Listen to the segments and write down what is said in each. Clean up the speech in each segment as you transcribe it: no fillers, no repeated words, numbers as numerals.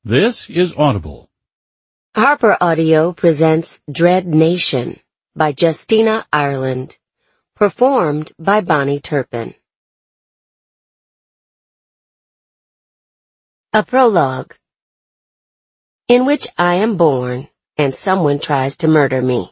This is Audible. Harper Audio presents Dread Nation by Justina Ireland, performed by Bonnie Turpin. A prologue, in which I am born and someone tries to murder me.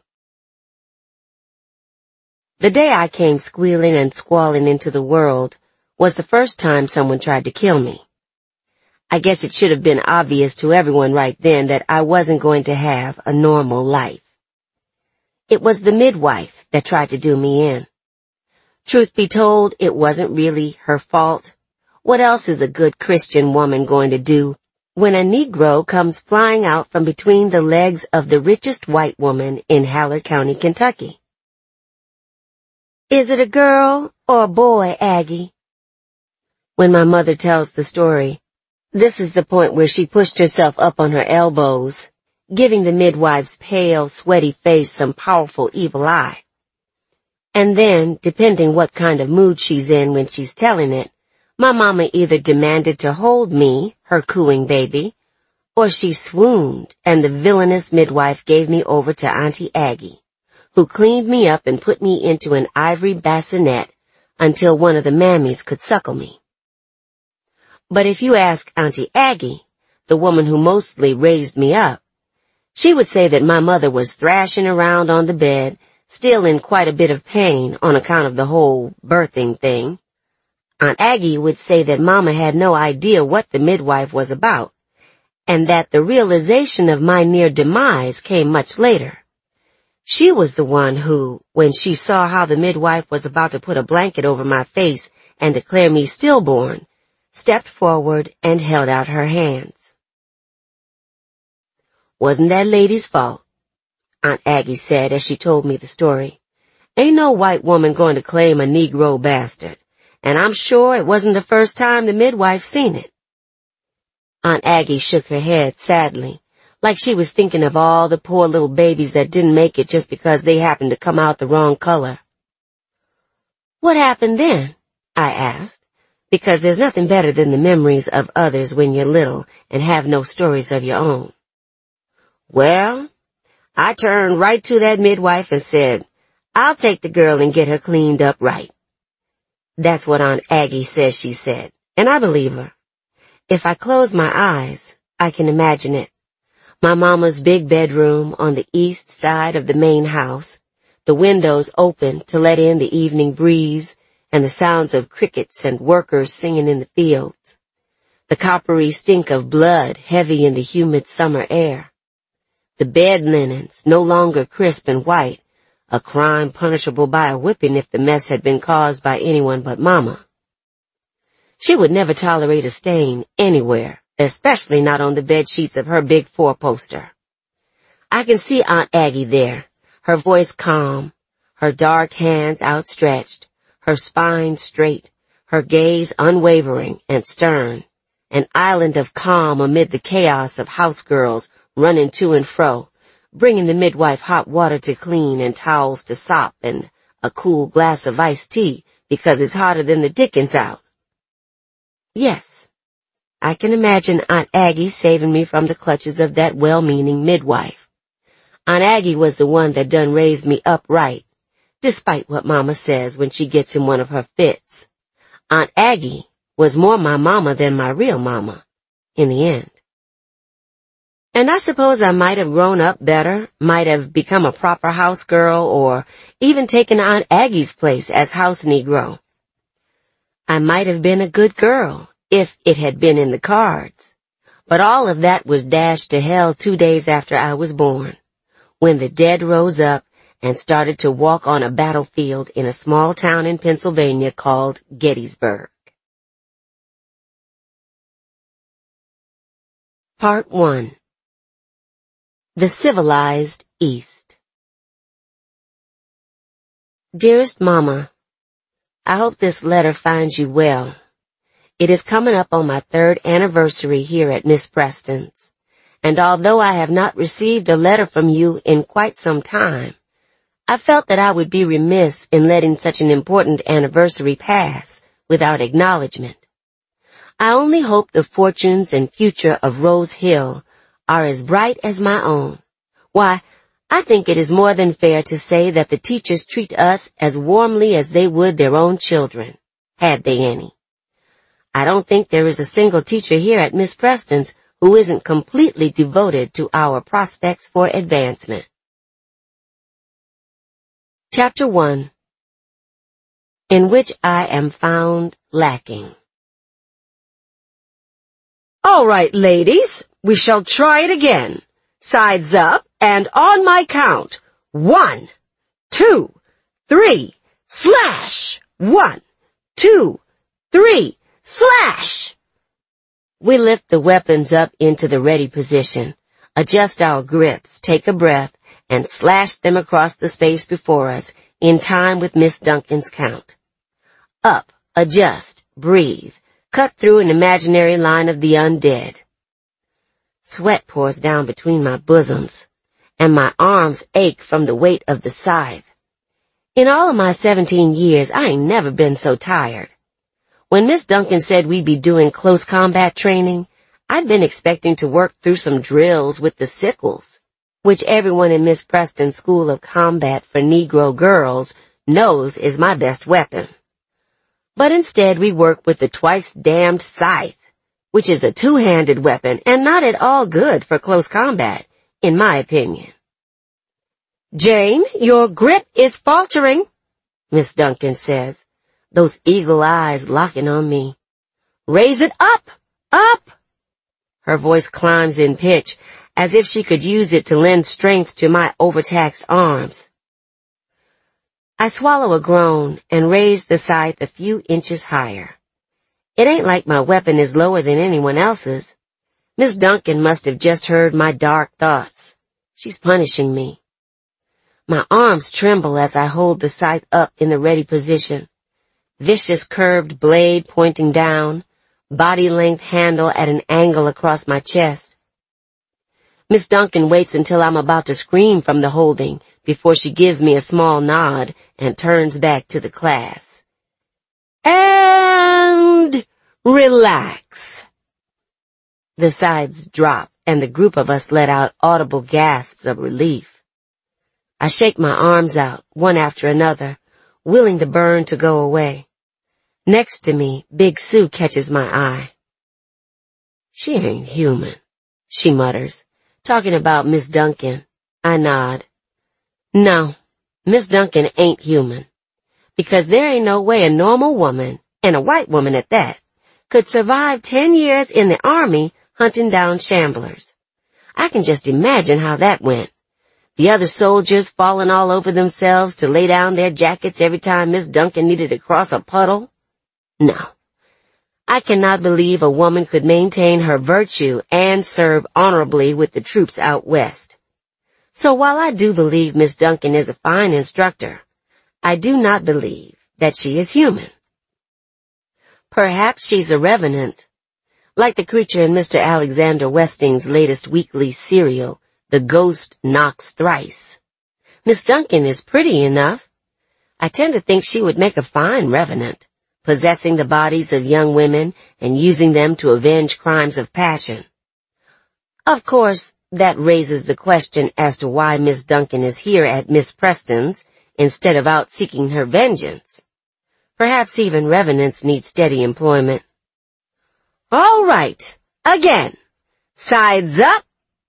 The day I came squealing and squalling into the world was the first time someone tried to kill me. I guess it should have been obvious to everyone right then that I wasn't going to have a normal life. It was the midwife that tried to do me in. Truth be told, it wasn't really her fault. What else is a good Christian woman going to do when a Negro comes flying out from between the legs of the richest white woman in Haller County, Kentucky? Is it a girl or a boy, Aggie? When my mother tells the story, this is the point where she pushed herself up on her elbows, giving the midwife's pale, sweaty face some powerful evil eye. And then, depending what kind of mood she's in when she's telling it, my mama either demanded to hold me, her cooing baby, or she swooned and the villainous midwife gave me over to Auntie Aggie, who cleaned me up and put me into an ivory bassinet until one of the mammies could suckle me. But if you ask Auntie Aggie, the woman who mostly raised me up, she would say that my mother was thrashing around on the bed, still in quite a bit of pain on account of the whole birthing thing. Aunt Aggie would say that Mama had no idea what the midwife was about, and that the realization of my near demise came much later. She was the one who, when she saw how the midwife was about to put a blanket over my face and declare me stillborn, stepped forward and held out her hands. Wasn't that lady's fault, Aunt Aggie said as she told me the story. Ain't no white woman going to claim a Negro bastard, and I'm sure it wasn't the first time the midwife seen it. Aunt Aggie shook her head sadly, like she was thinking of all the poor little babies that didn't make it just because they happened to come out the wrong color. What happened then? I asked. Because there's nothing better than the memories of others when you're little and have no stories of your own. Well, I turned right to that midwife and said, I'll take the girl and get her cleaned up right. That's what Aunt Aggie says she said, and I believe her. If I close my eyes, I can imagine it. My mama's big bedroom on the east side of the main house, the windows open to let in the evening breeze, and the sounds of crickets and workers singing in the fields, the coppery stink of blood heavy in the humid summer air, the bed linens no longer crisp and white, a crime punishable by a whipping if the mess had been caused by anyone but Mama. She would never tolerate a stain anywhere, especially not on the bed sheets of her big four-poster. I can see Aunt Aggie there, her voice calm, her dark hands outstretched, her spine straight, her gaze unwavering and stern, an island of calm amid the chaos of house girls running to and fro, bringing the midwife hot water to clean and towels to sop and a cool glass of iced tea because it's hotter than the dickens out. Yes, I can imagine Aunt Aggie saving me from the clutches of that well-meaning midwife. Aunt Aggie was the one that done raised me upright, despite what Mama says when she gets in one of her fits. Aunt Aggie was more my mama than my real mama, in the end. And I suppose I might have grown up better, might have become a proper house girl, or even taken Aunt Aggie's place as house Negro. I might have been a good girl, if it had been in the cards. But all of that was dashed to hell 2 days after I was born, when the dead rose up and started to walk on a battlefield in a small town in Pennsylvania called Gettysburg. Part 1. The Civilized East. Dearest Mama, I hope this letter finds you well. It is coming up on my 3rd anniversary here at Miss Preston's, and although I have not received a letter from you in quite some time, I felt that I would be remiss in letting such an important anniversary pass without acknowledgement. I only hope the fortunes and future of Rose Hill are as bright as my own. Why, I think it is more than fair to say that the teachers treat us as warmly as they would their own children, had they any. I don't think there is a single teacher here at Miss Preston's who isn't completely devoted to our prospects for advancement. Chapter 1. In which I am found lacking. All right, ladies, we shall try it again. Sides up, and on my count, 1, 2, 3, slash! 1, 2, 3, slash! We lift the weapons up into the ready position, adjust our grips, take a breath, and slash them across the space before us in time with Miss Duncan's count. Up, adjust, breathe, cut through an imaginary line of the undead. Sweat pours down between my bosoms, and my arms ache from the weight of the scythe. In all of my 17 years, I ain't never been so tired. When Miss Duncan said we'd be doing close combat training, I'd been expecting to work through some drills with the sickles, which everyone in Miss Preston's School of Combat for Negro Girls knows is my best weapon. But instead we work with the twice-damned scythe, which is a two-handed weapon and not at all good for close combat, in my opinion. Jane, your grip is faltering, Miss Duncan says, those eagle eyes locking on me. Raise it up, up! Her voice climbs in pitch, as if she could use it to lend strength to my overtaxed arms. I swallow a groan and raise the scythe a few inches higher. It ain't like my weapon is lower than anyone else's. Miss Duncan must have just heard my dark thoughts. She's punishing me. My arms tremble as I hold the scythe up in the ready position. Vicious curved blade pointing down, body-length handle at an angle across my chest. Miss Duncan waits until I'm about to scream from the holding before she gives me a small nod and turns back to the class. And relax. The sides drop, and the group of us let out audible gasps of relief. I shake my arms out, one after another, willing the burn to go away. Next to me, Big Sue catches my eye. She ain't human, she mutters, talking about Miss Duncan. I nod. No, Miss Duncan ain't human, because there ain't no way a normal woman, and a white woman at that, could survive 10 years in the army hunting down shamblers. I can just imagine how that went. The other soldiers falling all over themselves to lay down their jackets every time Miss Duncan needed to cross a puddle. No, I cannot believe a woman could maintain her virtue and serve honorably with the troops out west. So while I do believe Miss Duncan is a fine instructor, I do not believe that she is human. Perhaps she's a revenant, like the creature in Mr. Alexander Westing's latest weekly serial, The Ghost Knocks Thrice. Miss Duncan is pretty enough. I tend to think she would make a fine revenant, possessing the bodies of young women and using them to avenge crimes of passion. Of course, that raises the question as to why Miss Duncan is here at Miss Preston's instead of out seeking her vengeance. Perhaps even revenants need steady employment. All right, again. Sides up.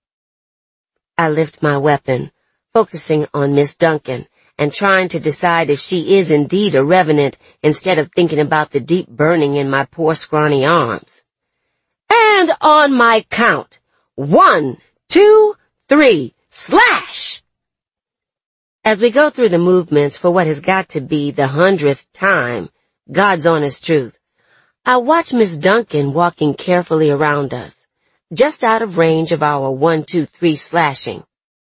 I lift my weapon, focusing on Miss Duncan and trying to decide if she is indeed a revenant instead of thinking about the deep burning in my poor scrawny arms. And on my count, 1, 2, 3, slash! As we go through the movements for what has got to be the 100th time, God's honest truth, I watch Miss Duncan walking carefully around us, just out of range of our 1, 2, 3 slashing.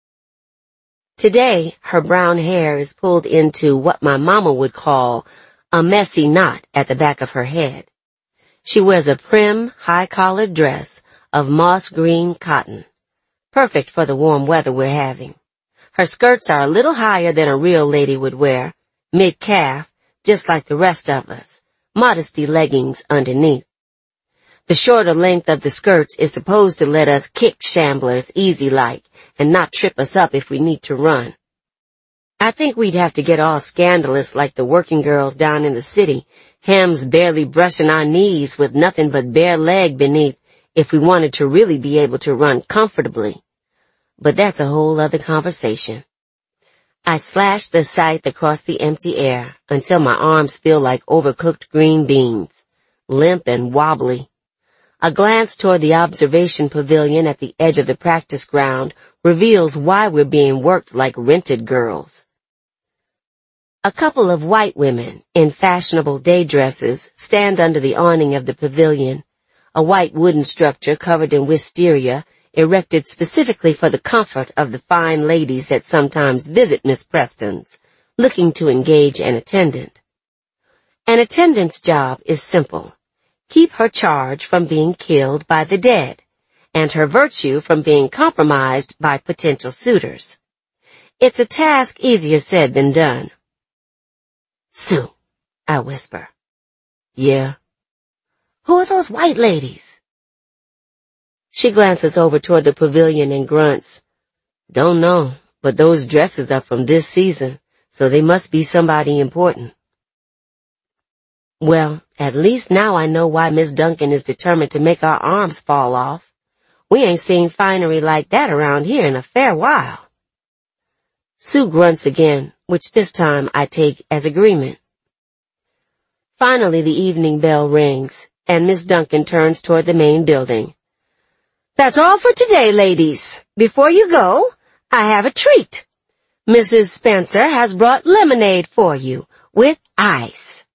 Today, her brown hair is pulled into what my mama would call a messy knot at the back of her head. She wears a prim, high-collared dress of moss green cotton, perfect for the warm weather we're having. Her skirts are a little higher than a real lady would wear, mid-calf, just like the rest of us, modesty leggings underneath. The shorter length of the skirts is supposed to let us kick shamblers easy-like and not trip us up if we need to run. I think we'd have to get all scandalous like the working girls down in the city, hems barely brushing our knees with nothing but bare leg beneath if we wanted to really be able to run comfortably. But that's a whole other conversation. I slash the scythe across the empty air until my arms feel like overcooked green beans, limp and wobbly. A glance toward the observation pavilion at the edge of the practice ground reveals why we're being worked like rented girls. A couple of white women in fashionable day dresses stand under the awning of the pavilion, a white wooden structure covered in wisteria, erected specifically for the comfort of the fine ladies that sometimes visit Miss Preston's, looking to engage an attendant. An attendant's job is simple. Keep her charge from being killed by the dead, and her virtue from being compromised by potential suitors. It's a task easier said than done. "Sue," I whisper. "Yeah." "Who are those white ladies?" She glances over toward the pavilion and grunts. "Don't know, but those dresses are from this season, so they must be somebody important." Well, at least now I know why Miss Duncan is determined to make our arms fall off. We ain't seen finery like that around here in a fair while. Sue grunts again, which this time I take as agreement. Finally the evening bell rings, and Miss Duncan turns toward the main building. "That's all for today, ladies. Before you go, I have a treat. Mrs. Spencer has brought lemonade for you, with ice."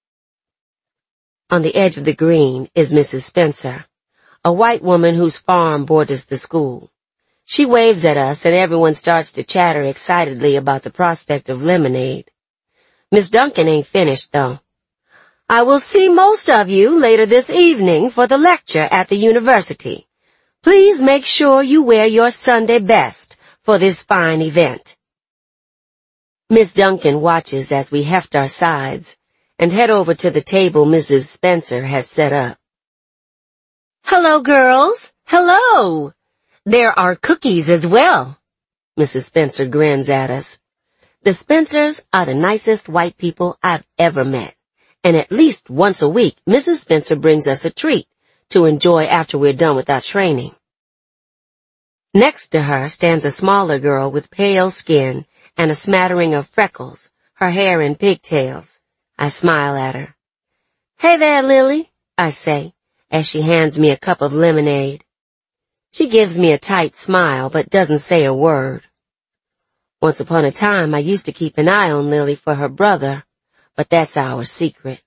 On the edge of the green is Mrs. Spencer, a white woman whose farm borders the school. She waves at us and everyone starts to chatter excitedly about the prospect of lemonade. Miss Duncan ain't finished, though. "I will see most of you later this evening for the lecture at the university. Please make sure you wear your Sunday best for this fine event." Miss Duncan watches as we heft our sides and head over to the table Mrs. Spencer has set up. "Hello, girls. Hello. There are cookies as well." Mrs. Spencer grins at us. The Spencers are the nicest white people I've ever met, and at least once a week Mrs. Spencer brings us a treat to enjoy after we're done with our training. Next to her stands a smaller girl with pale skin and a smattering of freckles, her hair in pigtails. I smile at her. "Hey there, Lily," I say, as she hands me a cup of lemonade. She gives me a tight smile, but doesn't say a word. Once upon a time, I used to keep an eye on Lily for her brother, but that's our secret.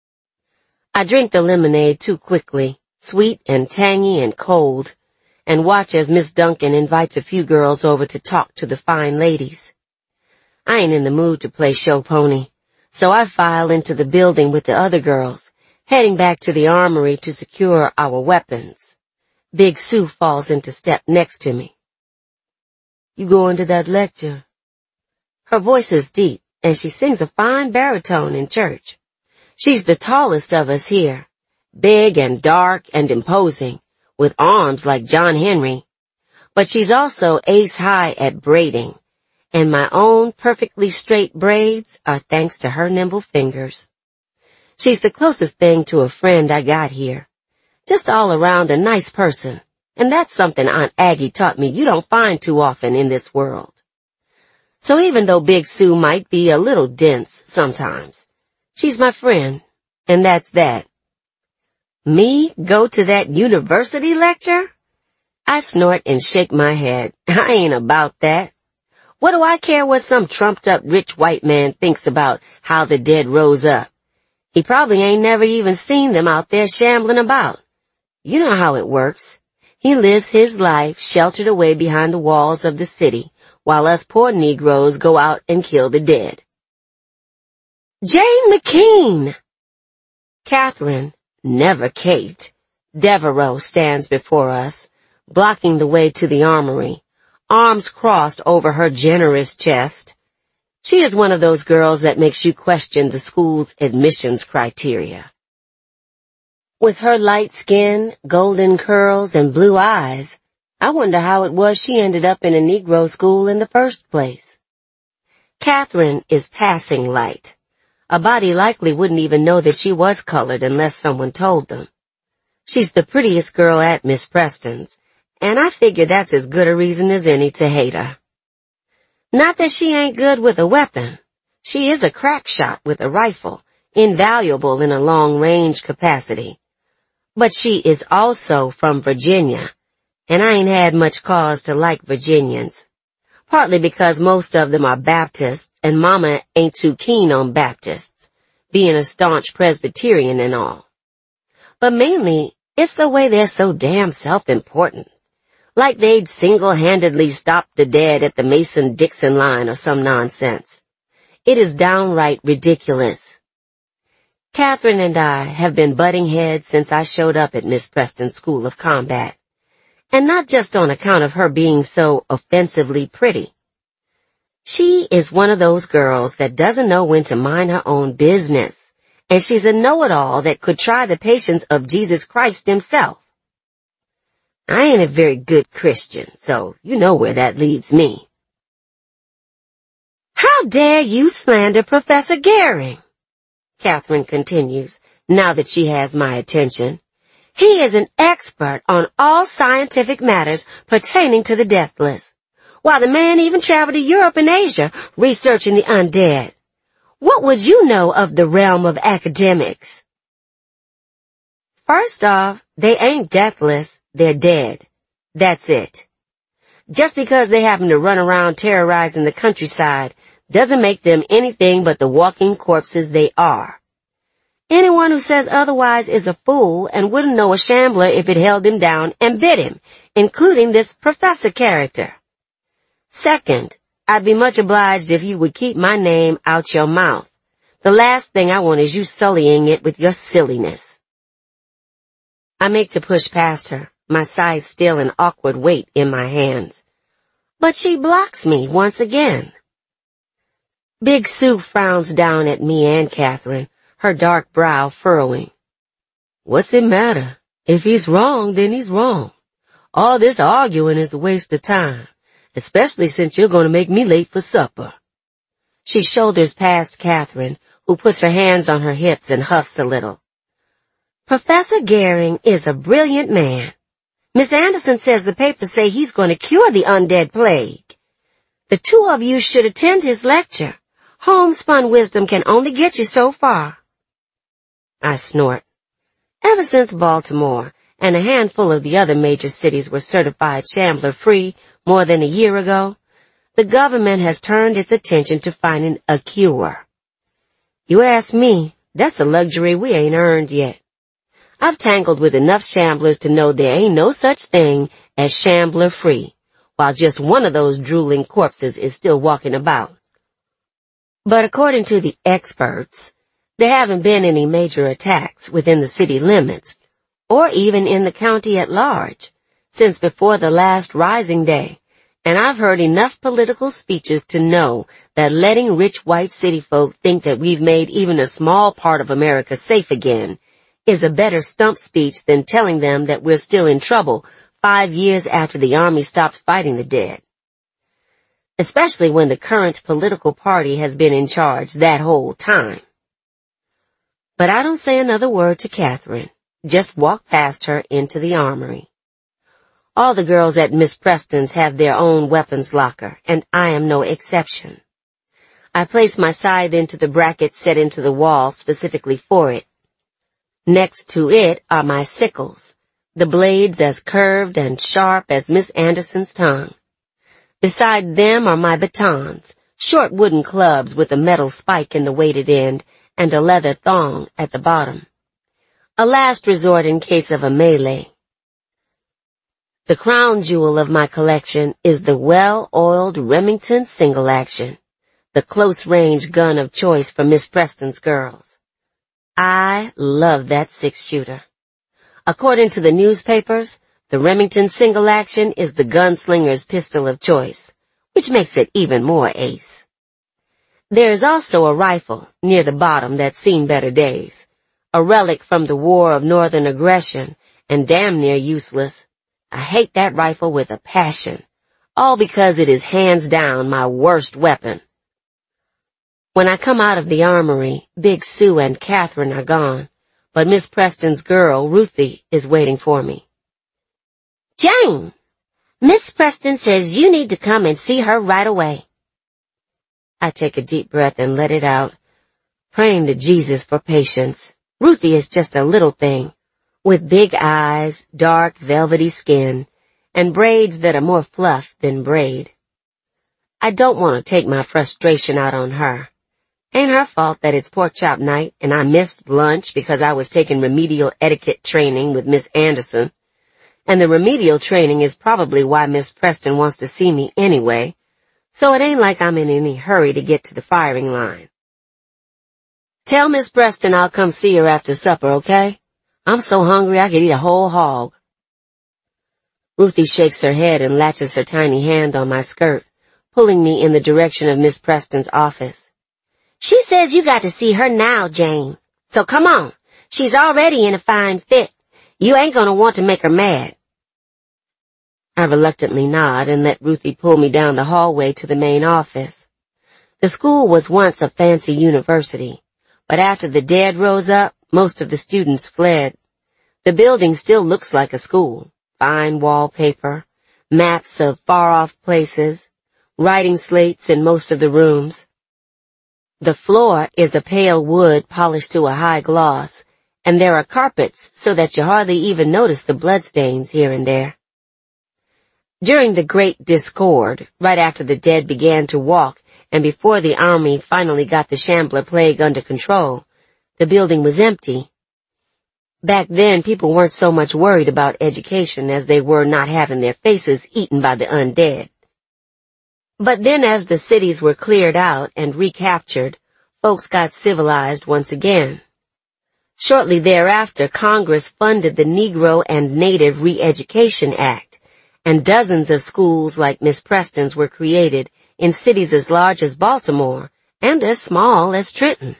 I drink the lemonade too quickly, sweet and tangy and cold, and watch as Miss Duncan invites a few girls over to talk to the fine ladies. I ain't in the mood to play show pony, so I file into the building with the other girls, heading back to the armory to secure our weapons. Big Sue falls into step next to me. "You going to that lecture?" Her voice is deep, and she sings a fine baritone in church. She's the tallest of us here, big and dark and imposing, with arms like John Henry. But she's also ace high at braiding, and my own perfectly straight braids are thanks to her nimble fingers. She's the closest thing to a friend I got here. Just all around a nice person, and that's something Aunt Aggie taught me you don't find too often in this world. So even though Big Sue might be a little dense sometimes, she's my friend, and that's that. Me go to that university lecture? I snort and shake my head. I ain't about that. What do I care what some trumped-up rich white man thinks about how the dead rose up? He probably ain't never even seen them out there shambling about. You know how it works. He lives his life sheltered away behind the walls of the city, while us poor Negroes go out and kill the dead. "Jane McKean!" Catherine, never Kate, Devereaux stands before us, blocking the way to the armory, arms crossed over her generous chest. She is one of those girls that makes you question the school's admissions criteria. With her light skin, golden curls, and blue eyes, I wonder how it was she ended up in a Negro school in the first place. Catherine is passing light. A body likely wouldn't even know that she was colored unless someone told them. She's the prettiest girl at Miss Preston's, and I figure that's as good a reason as any to hate her. Not that she ain't good with a weapon. She is a crack shot with a rifle, invaluable in a long-range capacity. But she is also from Virginia, and I ain't had much cause to like Virginians. Partly because most of them are Baptists, and Mama ain't too keen on Baptists, being a staunch Presbyterian and all. But mainly, it's the way they're so damn self-important. Like they'd single-handedly stop the dead at the Mason-Dixon line or some nonsense. It is downright ridiculous. Catherine and I have been butting heads since I showed up at Miss Preston's School of Combat. And not just on account of her being so offensively pretty. She is one of those girls that doesn't know when to mind her own business, and she's a know-it-all that could try the patience of Jesus Christ himself. I ain't a very good Christian, so you know where that leaves me. How dare you slander Professor Gehring? Catherine continues, now that she has my attention. He is an expert on all scientific matters pertaining to the deathless, while the man even traveled to Europe and Asia researching the undead. What would you know of the realm of academics? First off, they ain't deathless, they're dead. That's it. Just because they happen to run around terrorizing the countryside doesn't make them anything but the walking corpses they are. Anyone who says otherwise is a fool and wouldn't know a shambler if it held him down and bit him, including this professor character. Second, I'd be much obliged if you would keep my name out your mouth. The last thing I want is you sullying it with your silliness. I make to push past her, my scythe still an awkward weight in my hands. But she blocks me once again. Big Sue frowns down at me and Catherine, her dark brow furrowing. What's it matter? If he's wrong, then he's wrong. All this arguing is a waste of time, especially since you're going to make me late for supper. She shoulders past Catherine, who puts her hands on her hips and huffs a little. Professor Gehring is a brilliant man. Miss Anderson says the papers say he's going to cure the undead plague. The two of you should attend his lecture. Homespun wisdom can only get you so far. I snort. Ever since Baltimore and a handful of the other major cities were certified shambler-free more than a year ago, the government has turned its attention to finding a cure. You ask me, that's a luxury we ain't earned yet. I've tangled with enough shamblers to know there ain't no such thing as shambler-free, while just one of those drooling corpses is still walking about. But according to the experts, there haven't been any major attacks within the city limits, or even in the county at large, since before the last rising day, and I've heard enough political speeches to know that letting rich white city folk think that we've made even a small part of America safe again is a better stump speech than telling them that we're still in trouble 5 years after the army stopped fighting the dead. Especially when the current political party has been in charge that whole time. But I don't say another word to Catherine, just walk past her into the armory. All the girls at Miss Preston's have their own weapons locker, and I am no exception. I place my scythe into the bracket set into the wall specifically for it. Next to it are my sickles, the blades as curved and sharp as Miss Anderson's tongue. Beside them are my batons, short wooden clubs with a metal spike in the weighted end and a leather thong at the bottom. A last resort in case of a melee. The crown jewel of my collection is the well-oiled Remington single-action, the close-range gun of choice for Miss Preston's girls. I love that 6-shooter. According to the newspapers, the Remington single-action is the gunslinger's pistol of choice, which makes it even more ace. There is also a rifle near the bottom that's seen better days, a relic from the War of Northern Aggression, and damn near useless. I hate that rifle with a passion, all because it is hands down my worst weapon. When I come out of the armory, Big Sue and Catherine are gone, but Miss Preston's girl, Ruthie, is waiting for me. "Jane, Miss Preston says you need to come and see her right away." I take a deep breath and let it out, praying to Jesus for patience. Ruthie is just a little thing, with big eyes, dark, velvety skin, and braids that are more fluff than braid. I don't want to take my frustration out on her. Ain't her fault that it's pork chop night and I missed lunch because I was taking remedial etiquette training with Miss Anderson. And the remedial training is probably why Miss Preston wants to see me anyway, so it ain't like I'm in any hurry to get to the firing line. "Tell Miss Preston I'll come see her after supper, okay? I'm so hungry I could eat a whole hog." Ruthie shakes her head and latches her tiny hand on my skirt, pulling me in the direction of Miss Preston's office. "She says you got to see her now, Jane. So come on. She's already in a fine fit. You ain't gonna want to make her mad." I reluctantly nod and let Ruthie pull me down the hallway to the main office. The school was once a fancy university, but after the dead rose up, most of the students fled. The building still looks like a school. Fine wallpaper, maps of far-off places, writing slates in most of the rooms. The floor is a pale wood polished to a high gloss, and there are carpets so that you hardly even notice the bloodstains here and there. During the Great Discord, right after the dead began to walk and before the army finally got the Shambler plague under control, the building was empty. Back then, people weren't so much worried about education as they were not having their faces eaten by the undead. But then as the cities were cleared out and recaptured, folks got civilized once again. Shortly thereafter, Congress funded the Negro and Native Re-Education Act, and dozens of schools like Miss Preston's were created in cities as large as Baltimore and as small as Trenton.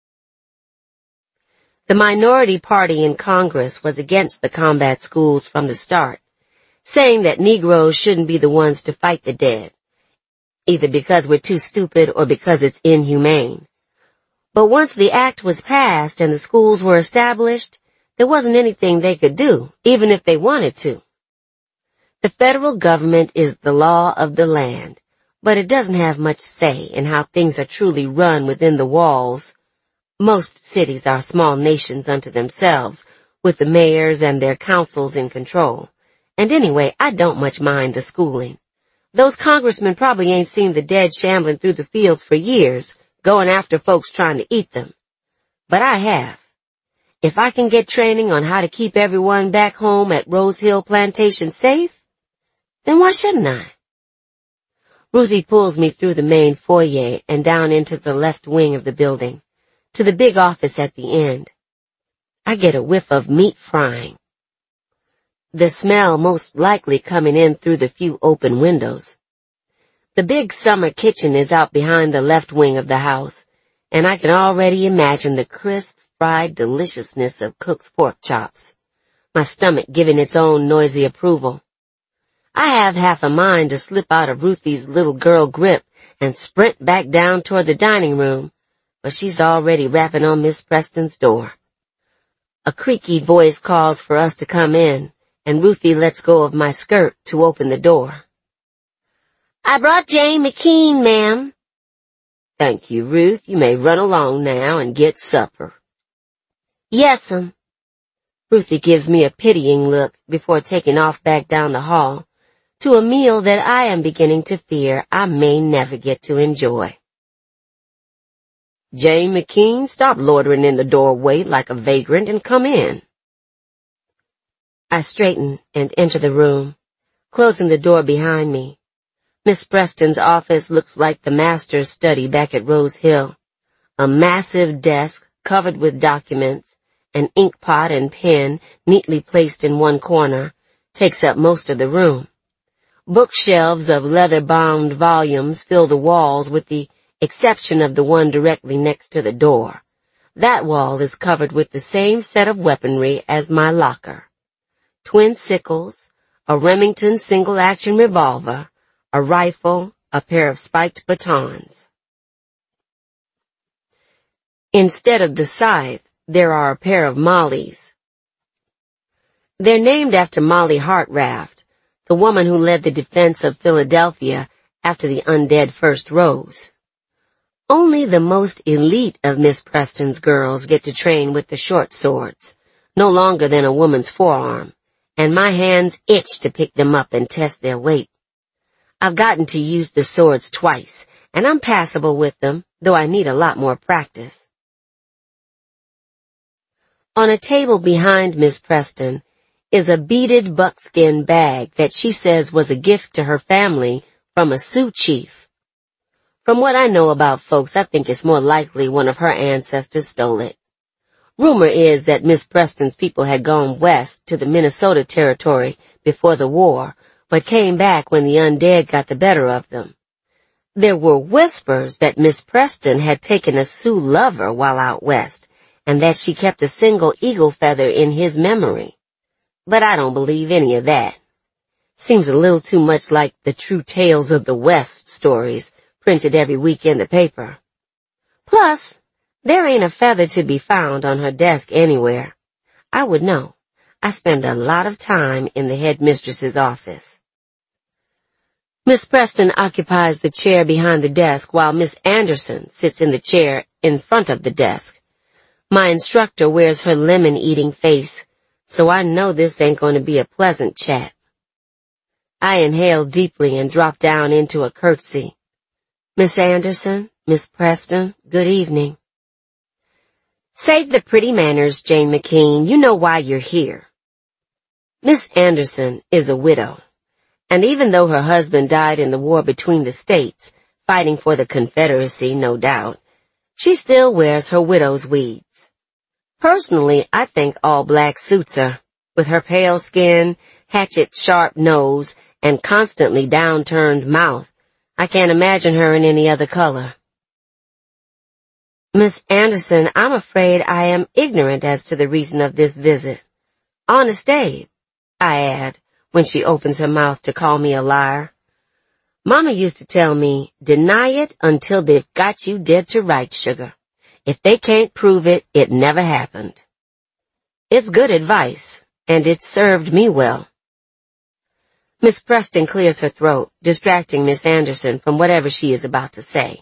The minority party in Congress was against the combat schools from the start, saying that Negroes shouldn't be the ones to fight the dead, either because we're too stupid or because it's inhumane. But once the act was passed and the schools were established, there wasn't anything they could do, even if they wanted to. The federal government is the law of the land, but it doesn't have much say in how things are truly run within the walls. Most cities are small nations unto themselves, with the mayors and their councils in control. And anyway, I don't much mind the schooling. Those congressmen probably ain't seen the dead shambling through the fields for years, going after folks trying to eat them. But I have. If I can get training on how to keep everyone back home at Rose Hill Plantation safe, then why shouldn't I? Ruthie pulls me through the main foyer and down into the left wing of the building, to the big office at the end. I get a whiff of meat frying. The smell most likely coming in through the few open windows. The big summer kitchen is out behind the left wing of the house, and I can already imagine the crisp, fried deliciousness of cooked pork chops, my stomach giving its own noisy approval. I have half a mind to slip out of Ruthie's little girl grip and sprint back down toward the dining room, but she's already rapping on Miss Preston's door. A creaky voice calls for us to come in, and Ruthie lets go of my skirt to open the door. "I brought Jane McKean, ma'am." "Thank you, Ruth. You may run along now and get supper." "Yes'm." Ruthie gives me a pitying look before taking off back down the hall to a meal that I am beginning to fear I may never get to enjoy. "Jane McKean, stop loitering in the doorway like a vagrant and come in." I straighten and enter the room, closing the door behind me. Miss Preston's office looks like the master's study back at Rose Hill. A massive desk covered with documents, an ink pot and pen neatly placed in one corner, takes up most of the room. Bookshelves of leather-bound volumes fill the walls with the exception of the one directly next to the door, That wall is covered with the same set of weaponry as my locker. Twin sickles, a Remington single-action revolver, a rifle, a pair of spiked batons. Instead of the scythe, there are a pair of mollies. They're named after Molly Hartraft, the woman who led the defense of Philadelphia after the undead first rose. Only the most elite of Miss Preston's girls get to train with the short swords, no longer than a woman's forearm, and my hands itch to pick them up and test their weight. I've gotten to use the swords twice, and I'm passable with them, though I need a lot more practice. On a table behind Miss Preston is a beaded buckskin bag that she says was a gift to her family from a Sioux chief. From what I know about folks, I think it's more likely one of her ancestors stole it. Rumor is that Miss Preston's people had gone west to the Minnesota Territory before the war, but came back when the undead got the better of them. There were whispers that Miss Preston had taken a Sioux lover while out west, and that she kept a single eagle feather in his memory. But I don't believe any of that. Seems a little too much like the True Tales of the West stories printed every week in the paper. Plus, there ain't a feather to be found on her desk anywhere. I would know. I spend a lot of time in the headmistress's office. Miss Preston occupies the chair behind the desk while Miss Anderson sits in the chair in front of the desk. My instructor wears her lemon-eating face, so I know this ain't going to be a pleasant chat. I inhale deeply and drop down into a curtsy. Miss Anderson, Miss Preston, good evening. Save the pretty manners, Jane McKean. You know why you're here. Miss Anderson is a widow, and even though her husband died in the war between the states, fighting for the Confederacy, no doubt, she still wears her widow's weeds. Personally, I think all black suits her. With her pale skin, hatchet-sharp nose, and constantly downturned mouth, I can't imagine her in any other color. Miss Anderson, I'm afraid I am ignorant as to the reason of this visit. Honest Abe, I add, when she opens her mouth to call me a liar. Mama used to tell me, deny it until they've got you dead to rights, sugar. If they can't prove it, it never happened. It's good advice, and it served me well. Miss Preston clears her throat, distracting Miss Anderson from whatever she is about to say.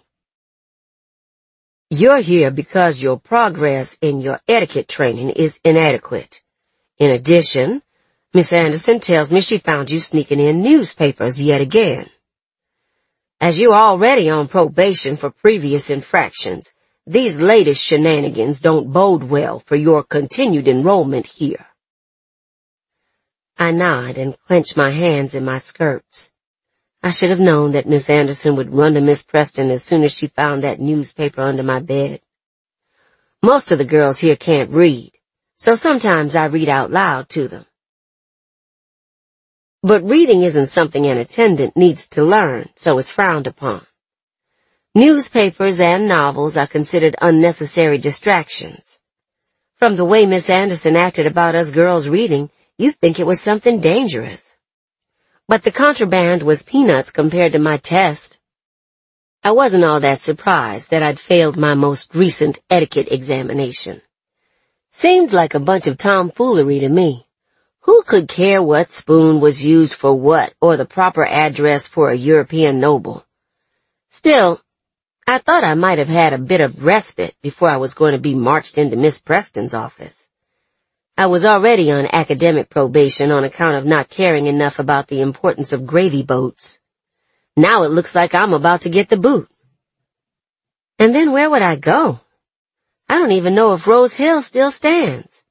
You're here because your progress in your etiquette training is inadequate. In addition, Miss Anderson tells me she found you sneaking in newspapers yet again. As you're already on probation for previous infractions, these latest shenanigans don't bode well for your continued enrollment here. I nod and clench my hands in my skirts. I should have known that Miss Anderson would run to Miss Preston as soon as she found that newspaper under my bed. Most of the girls here can't read, so sometimes I read out loud to them. But reading isn't something an attendant needs to learn, so it's frowned upon. Newspapers and novels are considered unnecessary distractions. From the way Miss Anderson acted about us girls reading, you'd think it was something dangerous. But the contraband was peanuts compared to my test. I wasn't all that surprised that I'd failed my most recent etiquette examination. Seemed like a bunch of tomfoolery to me. Who could care what spoon was used for what or the proper address for a European noble? Still, I thought I might have had a bit of respite before I was going to be marched into Miss Preston's office. I was already on academic probation on account of not caring enough about the importance of gravy boats. Now it looks like I'm about to get the boot. And then where would I go? I don't even know if Rose Hill still stands.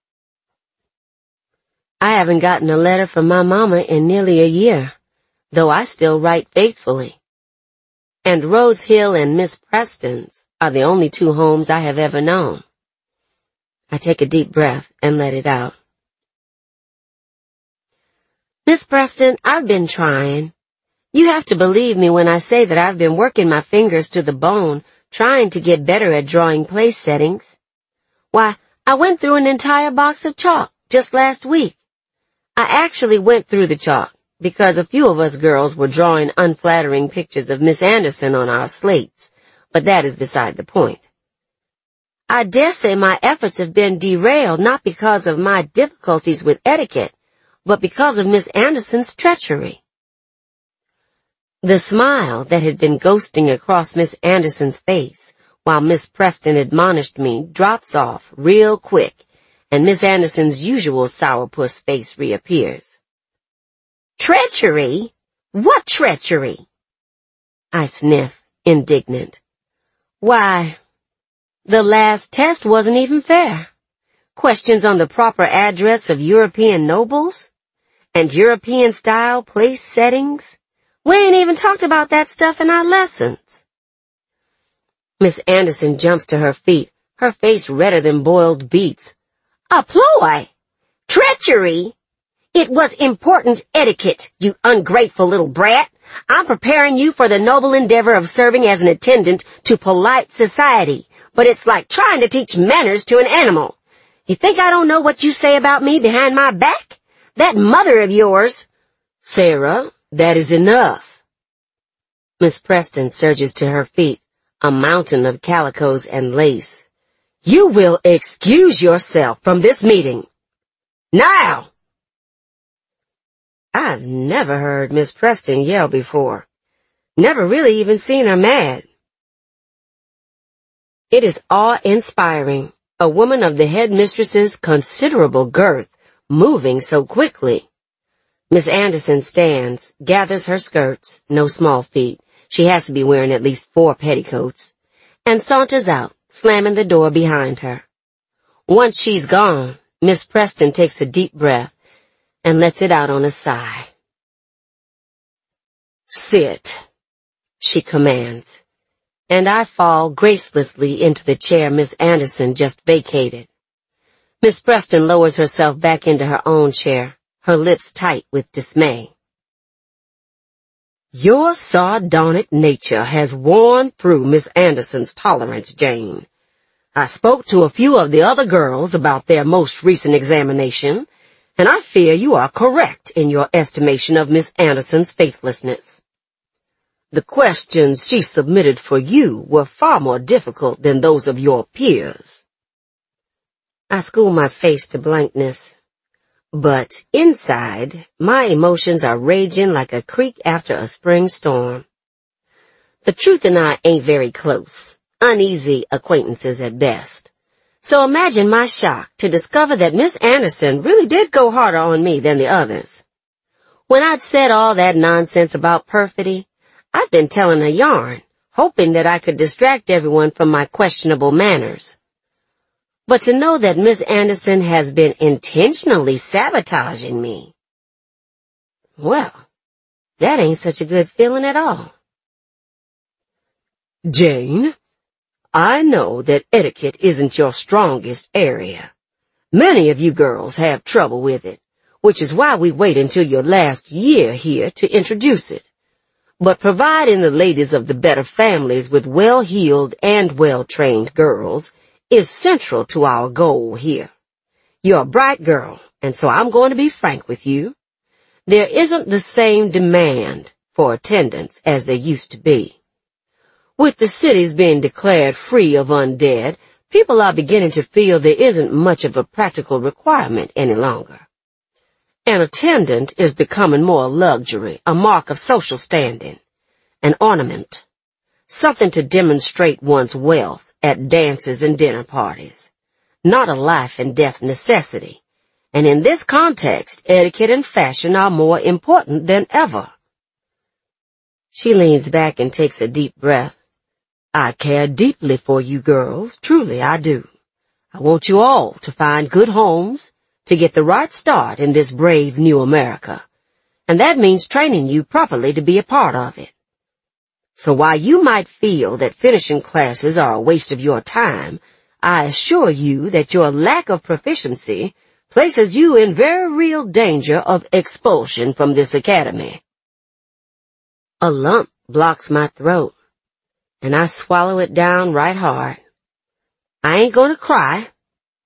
I haven't gotten a letter from my mama in nearly a year, though I still write faithfully. And Rose Hill and Miss Preston's are the only two homes I have ever known. I take a deep breath and let it out. Miss Preston, I've been trying. You have to believe me when I say that I've been working my fingers to the bone trying to get better at drawing place settings. Why, I went through an entire box of chalk just last week. I actually went through the chalk because a few of us girls were drawing unflattering pictures of Miss Anderson on our slates, but that is beside the point. I dare say my efforts have been derailed not because of my difficulties with etiquette, but because of Miss Anderson's treachery. The smile that had been ghosting across Miss Anderson's face while Miss Preston admonished me drops off real quick, and Miss Anderson's usual sourpuss face reappears. Treachery? What treachery? I sniff, indignant. Why, the last test wasn't even fair. Questions on the proper address of European nobles? And European-style place settings? We ain't even talked about that stuff in our lessons. Miss Anderson jumps to her feet, her face redder than boiled beets. A ploy? Treachery? It was important etiquette, you ungrateful little brat. I'm preparing you for the noble endeavor of serving as an attendant to polite society, but it's like trying to teach manners to an animal. You think I don't know what you say about me behind my back? That mother of yours. Sarah, that is enough. Miss Preston surges to her feet, a mountain of calicos and lace. You will excuse yourself from this meeting. Now! I've never heard Miss Preston yell before. Never really even seen her mad. It is awe-inspiring, a woman of the headmistress's considerable girth, moving so quickly. Miss Anderson stands, gathers her skirts, no small feat, she has to be wearing at least 4 petticoats, and saunters out, slamming the door behind her. Once she's gone, Miss Preston takes a deep breath and lets it out on a sigh. Sit, she commands, and I fall gracelessly into the chair Miss Anderson just vacated. Miss Preston lowers herself back into her own chair, her lips tight with dismay. Your sardonic nature has worn through Miss Anderson's tolerance, Jane. I spoke to a few of the other girls about their most recent examination, and I fear you are correct in your estimation of Miss Anderson's faithlessness. The questions she submitted for you were far more difficult than those of your peers. I school my face to blankness. But inside, my emotions are raging like a creek after a spring storm. The truth and I ain't very close, uneasy acquaintances at best. So imagine my shock to discover that Miss Anderson really did go harder on me than the others. When I'd said all that nonsense about perfidy, I'd been telling a yarn, hoping that I could distract everyone from my questionable manners. But to know that Miss Anderson has been intentionally sabotaging me, well, that ain't such a good feeling at all. Jane, I know that etiquette isn't your strongest area. Many of you girls have trouble with it, which is why we wait until your last year here to introduce it. But providing the ladies of the better families with well-heeled and well-trained girls is central to our goal here. You're a bright girl, and so I'm going to be frank with you. There isn't the same demand for attendance as there used to be. With the cities being declared free of undead, people are beginning to feel there isn't much of a practical requirement any longer. An attendant is becoming more a luxury, a mark of social standing, an ornament, something to demonstrate one's wealth at dances and dinner parties, not a life and death necessity. And in this context, etiquette and fashion are more important than ever. She leans back and takes a deep breath. I care deeply for you girls, truly I do. I want you all to find good homes, to get the right start in this brave new America. And that means training you properly to be a part of it. So while you might feel that finishing classes are a waste of your time, I assure you that your lack of proficiency places you in very real danger of expulsion from this academy. A lump blocks my throat, and I swallow it down right hard. I ain't gonna cry,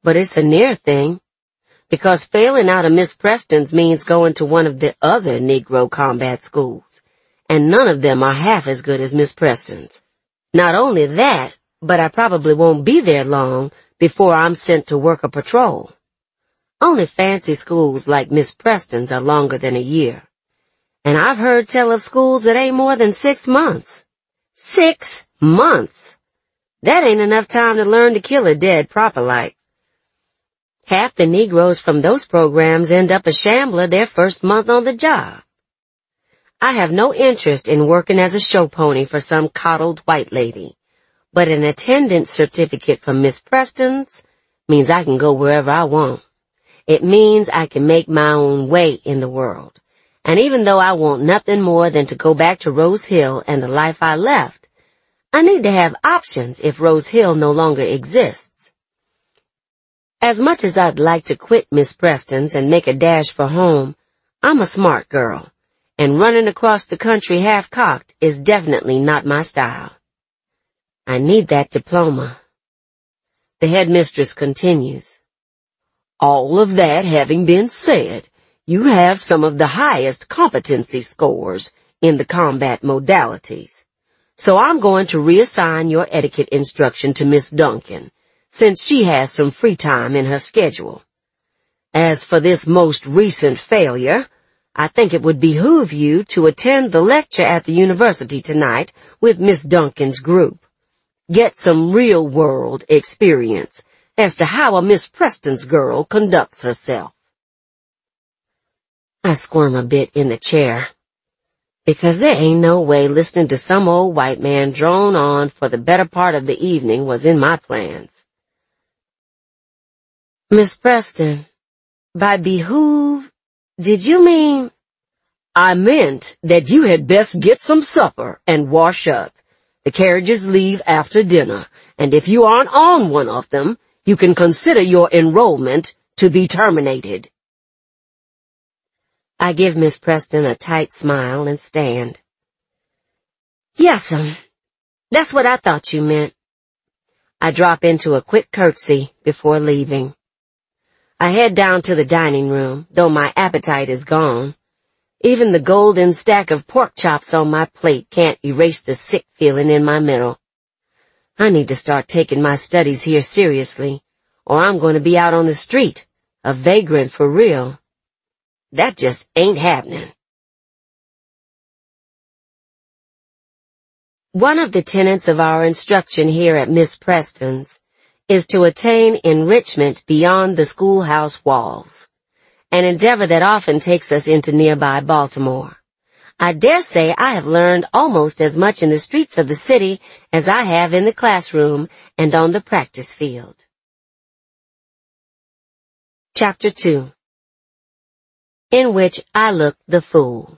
but it's a near thing, because failing out of Miss Preston's means going to one of the other Negro combat schools, and none of them are half as good as Miss Preston's. Not only that, but I probably won't be there long before I'm sent to work a patrol. Only fancy schools like Miss Preston's are longer than a year. And I've heard tell of schools that ain't more than 6 months. 6 months! That ain't enough time to learn to kill a dead proper like. Half the Negroes from those programs end up a shambler their first month on the job. I have no interest in working as a show pony for some coddled white lady, but an attendance certificate from Miss Preston's means I can go wherever I want. It means I can make my own way in the world. And even though I want nothing more than to go back to Rose Hill and the life I left, I need to have options if Rose Hill no longer exists. As much as I'd like to quit Miss Preston's and make a dash for home, I'm a smart girl, and running across the country half-cocked is definitely not my style. I need that diploma. The headmistress continues. All of that having been said, you have some of the highest competency scores in the combat modalities. So I'm going to reassign your etiquette instruction to Miss Duncan, since she has some free time in her schedule. As for this most recent failure, I think it would behoove you to attend the lecture at the university tonight with Miss Duncan's group. Get some real-world experience as to how a Miss Preston's girl conducts herself. I squirm a bit in the chair, because there ain't no way listening to some old white man drone on for the better part of the evening was in my plans. Miss Preston, by behoove, did you mean? I meant that you had best get some supper and wash up. The carriages leave after dinner, and if you aren't on one of them, you can consider your enrollment to be terminated. I give Miss Preston a tight smile and stand. Yes'm, that's what I thought you meant. I drop into a quick curtsy before leaving. I head down to the dining room, though my appetite is gone. Even the golden stack of pork chops on my plate can't erase the sick feeling in my middle. I need to start taking my studies here seriously, or I'm going to be out on the street, a vagrant for real. That just ain't happening. One of the tenets of our instruction here at Miss Preston's is to attain enrichment beyond the schoolhouse walls, an endeavor that often takes us into nearby Baltimore. I dare say I have learned almost as much in the streets of the city as I have in the classroom and on the practice field. Chapter 2, in which I look the fool.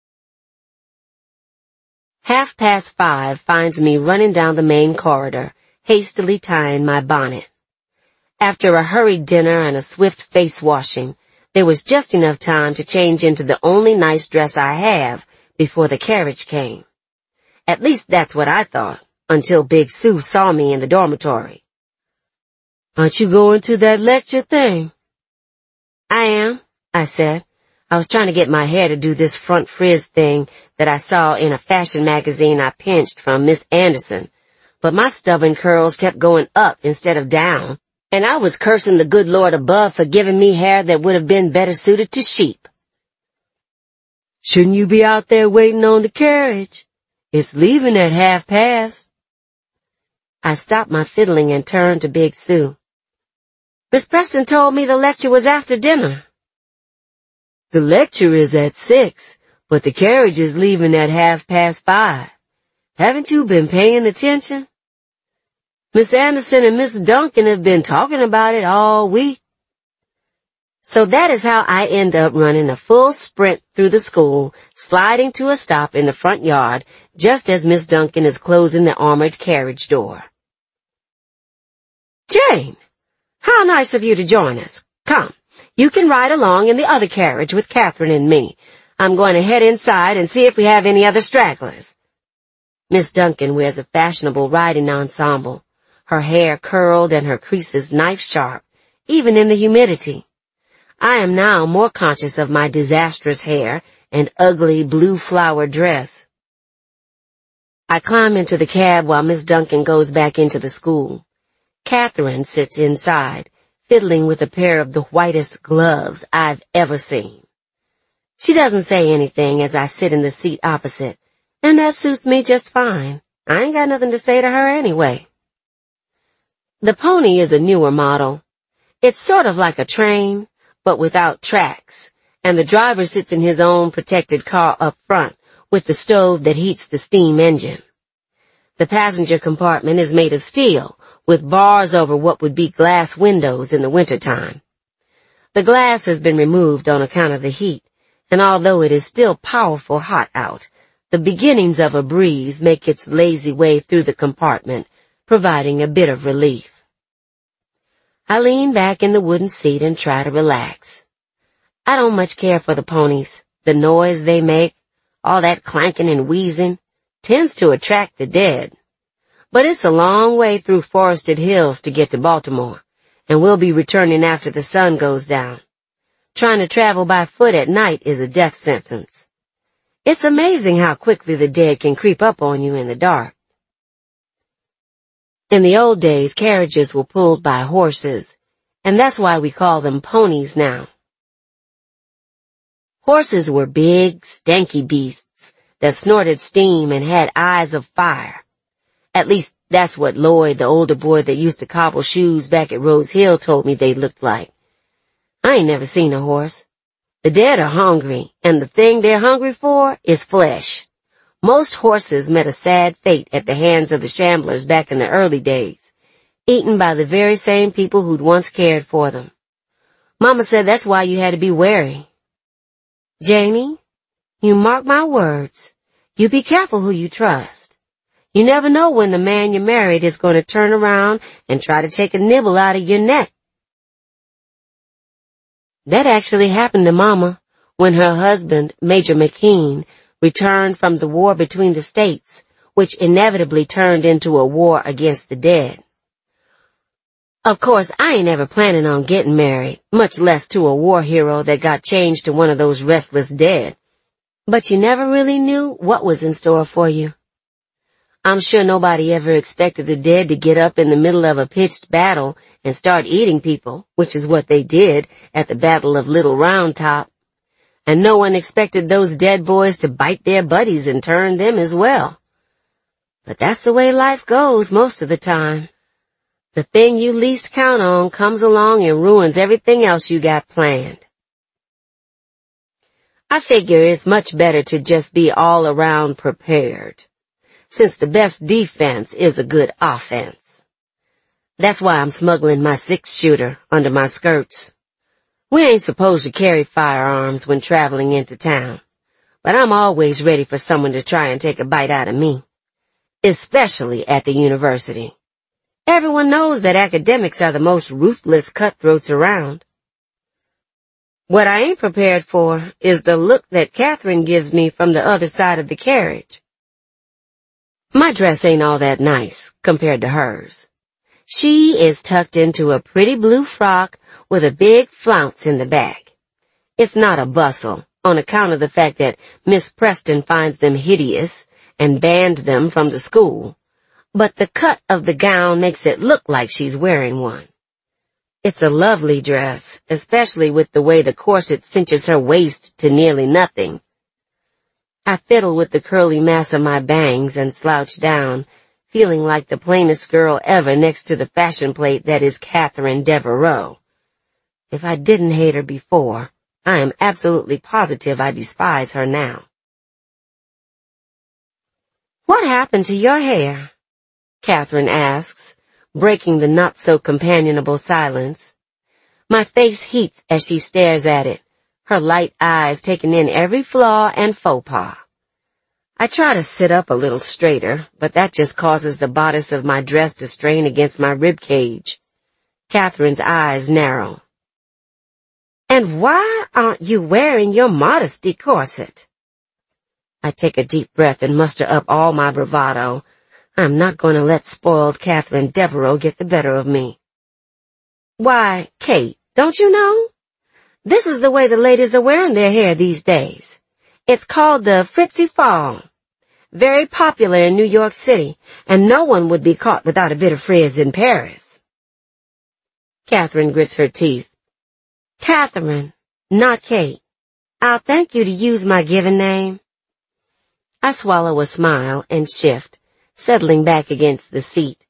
5:30 finds me running down the main corridor, hastily tying my bonnet. After a hurried dinner and a swift face washing, there was just enough time to change into the only nice dress I have before the carriage came. At least that's what I thought, until Big Sue saw me in the dormitory. Aren't you going to that lecture thing? I am, I said. I was trying to get my hair to do this front frizz thing that I saw in a fashion magazine I pinched from Miss Anderson, but my stubborn curls kept going up instead of down, and I was cursing the good Lord above for giving me hair that would have been better suited to sheep. Shouldn't you be out there waiting on the carriage? It's leaving at 5:30. I stopped my fiddling and turned to Big Sue. Miss Preston told me the lecture was after dinner. The lecture is at 6, but the carriage is leaving at 5:30. Haven't you been paying attention? Miss Anderson and Miss Duncan have been talking about it all week. So that is how I end up running a full sprint through the school, sliding to a stop in the front yard, just as Miss Duncan is closing the armored carriage door. Jane, how nice of you to join us. Come, you can ride along in the other carriage with Catherine and me. I'm going to head inside and see if we have any other stragglers. Miss Duncan wears a fashionable riding ensemble, her hair curled and her creases knife-sharp, even in the humidity. I am now more conscious of my disastrous hair and ugly blue flower dress. I climb into the cab while Miss Duncan goes back into the school. Catherine sits inside, fiddling with a pair of the whitest gloves I've ever seen. She doesn't say anything as I sit in the seat opposite, and that suits me just fine. I ain't got nothing to say to her anyway. The pony is a newer model. It's sort of like a train, but without tracks, and the driver sits in his own protected car up front with the stove that heats the steam engine. The passenger compartment is made of steel, with bars over what would be glass windows in the wintertime. The glass has been removed on account of the heat, and although it is still powerful hot out, the beginnings of a breeze make its lazy way through the compartment, providing a bit of relief. I lean back in the wooden seat and try to relax. I don't much care for the ponies. The noise they make, all that clanking and wheezing, tends to attract the dead. But it's a long way through forested hills to get to Baltimore, and we'll be returning after the sun goes down. Trying to travel by foot at night is a death sentence. It's amazing how quickly the dead can creep up on you in the dark. In the old days, carriages were pulled by horses, and that's why we call them ponies now. Horses were big, stanky beasts that snorted steam and had eyes of fire. At least that's what Lloyd, the older boy that used to cobble shoes back at Rose Hill, told me they looked like. I ain't never seen a horse. The dead are hungry, and the thing they're hungry for is flesh. Most horses met a sad fate at the hands of the shamblers back in the early days, eaten by the very same people who'd once cared for them. Mama said that's why you had to be wary. Janie, you mark my words. You be careful who you trust. You never know when the man you married is going to turn around and try to take a nibble out of your neck. That actually happened to Mama when her husband, Major McKean, returned from the war between the states, which inevitably turned into a war against the dead. Of course, I ain't ever planning on getting married, much less to a war hero that got changed to one of those restless dead. But you never really knew what was in store for you. I'm sure nobody ever expected the dead to get up in the middle of a pitched battle and start eating people, which is what they did at the Battle of Little Round Top. And no one expected those dead boys to bite their buddies and turn them as well. But that's the way life goes most of the time. The thing you least count on comes along and ruins everything else you got planned. I figure it's much better to just be all around prepared, since the best defense is a good offense. That's why I'm smuggling my 6-shooter under my skirts. We ain't supposed to carry firearms when traveling into town, but I'm always ready for someone to try and take a bite out of me, especially at the university. Everyone knows that academics are the most ruthless cutthroats around. What I ain't prepared for is the look that Catherine gives me from the other side of the carriage. My dress ain't all that nice compared to hers. She is tucked into a pretty blue frock with a big flounce in the back. It's not a bustle, on account of the fact that Miss Preston finds them hideous and banned them from the school, but the cut of the gown makes it look like she's wearing one. It's a lovely dress, especially with the way the corset cinches her waist to nearly nothing. I fiddle with the curly mass of my bangs and slouch down, feeling like the plainest girl ever next to the fashion plate that is Catherine Devereux. If I didn't hate her before, I am absolutely positive I despise her now. What happened to your hair? Catherine asks, breaking the not-so-companionable silence. My face heats as she stares at it, her light eyes taking in every flaw and faux pas. I try to sit up a little straighter, but that just causes the bodice of my dress to strain against my rib cage. Catherine's eyes narrow. And why aren't you wearing your modesty corset? I take a deep breath and muster up all my bravado. I'm not going to let spoiled Catherine Devereux get the better of me. Why, Kate, don't you know? This is the way the ladies are wearing their hair these days. It's called the Fritzy Fall. Very popular in New York City, and no one would be caught without a bit of frizz in Paris. Catherine grits her teeth. Catherine, not Kate. I'll thank you to use my given name. I swallow a smile and shift, settling back against the seat.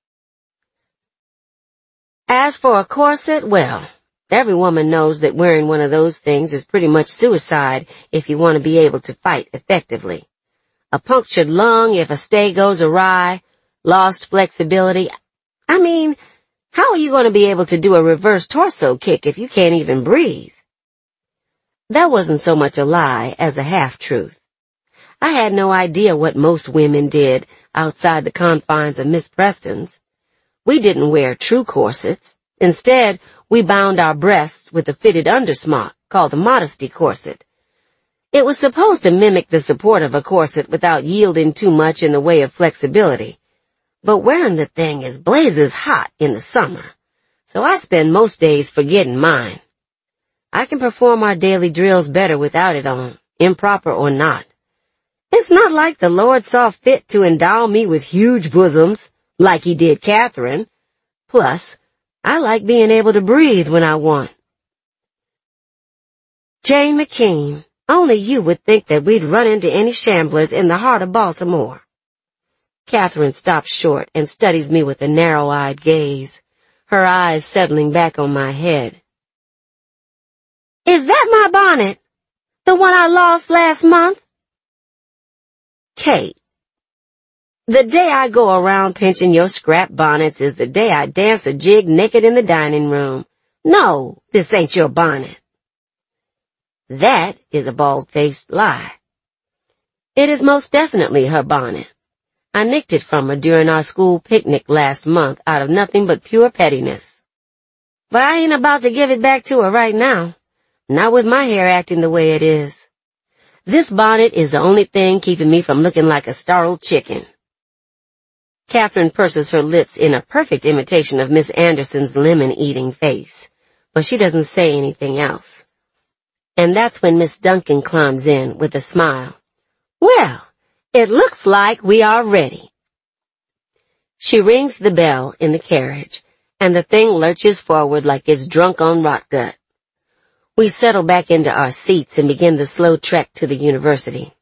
As for a corset, well, every woman knows that wearing one of those things is pretty much suicide if you want to be able to fight effectively. A punctured lung if a stay goes awry, lost flexibility. I mean, how are you going to be able to do a reverse torso kick if you can't even breathe? That wasn't so much a lie as a half-truth. I had no idea what most women did outside the confines of Miss Preston's. We didn't wear true corsets. Instead, we bound our breasts with a fitted undersmock called the modesty corset. It was supposed to mimic the support of a corset without yielding too much in the way of flexibility. But wearing the thing is blazes hot in the summer, so I spend most days forgetting mine. I can perform our daily drills better without it on, improper or not. It's not like the Lord saw fit to endow me with huge bosoms, like he did Catherine. Plus, I like being able to breathe when I want. Jane McKean, only you would think that we'd run into any shamblers in the heart of Baltimore. Catherine stops short and studies me with a narrow-eyed gaze, her eyes settling back on my head. Is that my bonnet? The one I lost last month? Kate, the day I go around pinching your scrap bonnets is the day I dance a jig naked in the dining room. No, this ain't your bonnet. That is a bald-faced lie. It is most definitely her bonnet. I nicked it from her during our school picnic last month out of nothing but pure pettiness. But I ain't about to give it back to her right now. Not with my hair acting the way it is. This bonnet is the only thing keeping me from looking like a startled chicken. Catherine purses her lips in a perfect imitation of Miss Anderson's lemon-eating face, but she doesn't say anything else. And that's when Miss Duncan climbs in with a smile. Well, it looks like we are ready. She rings the bell in the carriage, and the thing lurches forward like it's drunk on rot gut. We settle back into our seats and begin the slow trek to the university.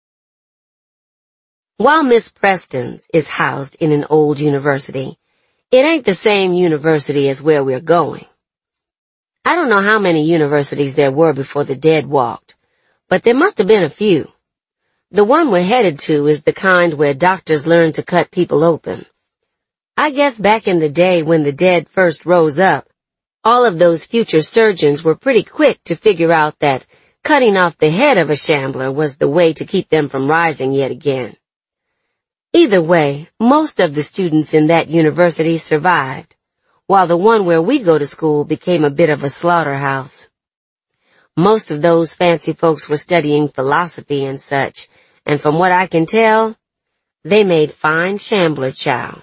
While Miss Preston's is housed in an old university, it ain't the same university as where we're going. I don't know how many universities there were before the dead walked, but there must have been a few. The one we're headed to is the kind where doctors learn to cut people open. I guess back in the day when the dead first rose up, all of those future surgeons were pretty quick to figure out that cutting off the head of a shambler was the way to keep them from rising yet again. Either way, most of the students in that university survived, while the one where we go to school became a bit of a slaughterhouse. Most of those fancy folks were studying philosophy and such, and from what I can tell, they made fine shambler chow.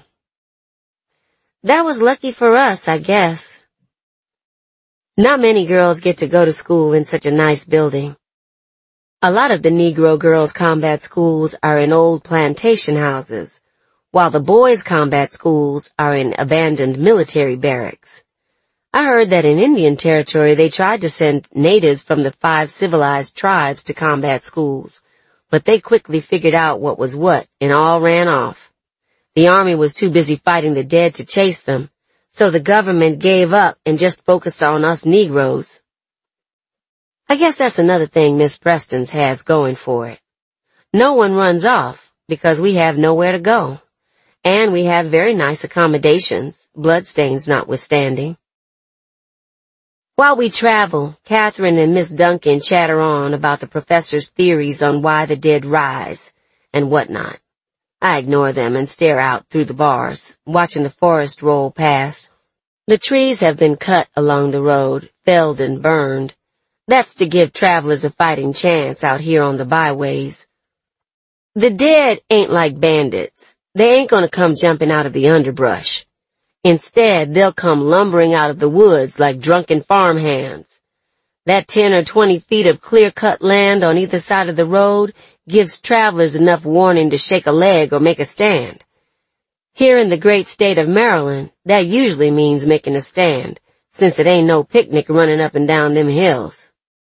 That was lucky for us, I guess. Not many girls get to go to school in such a nice building. A lot of the Negro girls' combat schools are in old plantation houses, while the boys' combat schools are in abandoned military barracks. I heard that in Indian Territory they tried to send natives from the 5 civilized tribes to combat schools, but they quickly figured out what was what and all ran off. The army was too busy fighting the dead to chase them, so the government gave up and just focused on us Negroes. I guess that's another thing Miss Preston's has going for it. No one runs off because we have nowhere to go, and we have very nice accommodations, bloodstains notwithstanding. While we travel, Catherine and Miss Duncan chatter on about the professor's theories on why the dead rise and whatnot. I ignore them and stare out through the bars, watching the forest roll past. The trees have been cut along the road, felled and burned. That's to give travelers a fighting chance out here on the byways. The dead ain't like bandits. They ain't gonna come jumping out of the underbrush. Instead, they'll come lumbering out of the woods like drunken farmhands. That 10 or 20 feet of clear-cut land on either side of the road gives travelers enough warning to shake a leg or make a stand. Here in the great state of Maryland, that usually means making a stand, since it ain't no picnic running up and down them hills.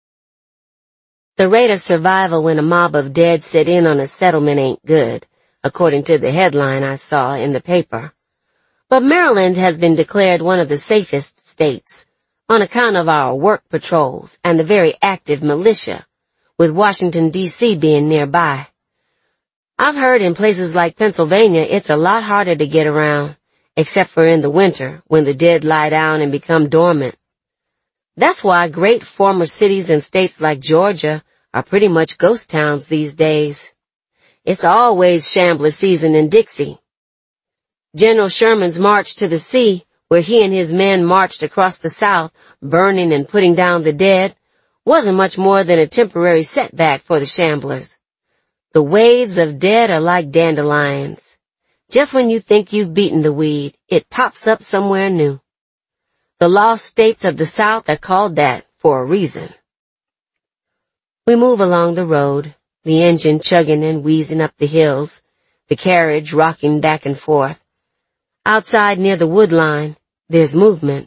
The rate of survival when a mob of dead sit in on a settlement ain't good, according to the headline I saw in the paper. But Maryland has been declared one of the safest states on account of our work patrols and the very active militia, with Washington, D.C. being nearby. I've heard in places like Pennsylvania it's a lot harder to get around, except for in the winter when the dead lie down and become dormant. That's why great former cities in states like Georgia are pretty much ghost towns these days. It's always Shambler season in Dixie. General Sherman's march to the sea, where he and his men marched across the South, burning and putting down the dead, wasn't much more than a temporary setback for the Shamblers. The waves of dead are like dandelions. Just when you think you've beaten the weed, it pops up somewhere new. The lost states of the South are called that for a reason. We move along the road, the engine chugging and wheezing up the hills, the carriage rocking back and forth. Outside near the wood line, there's movement.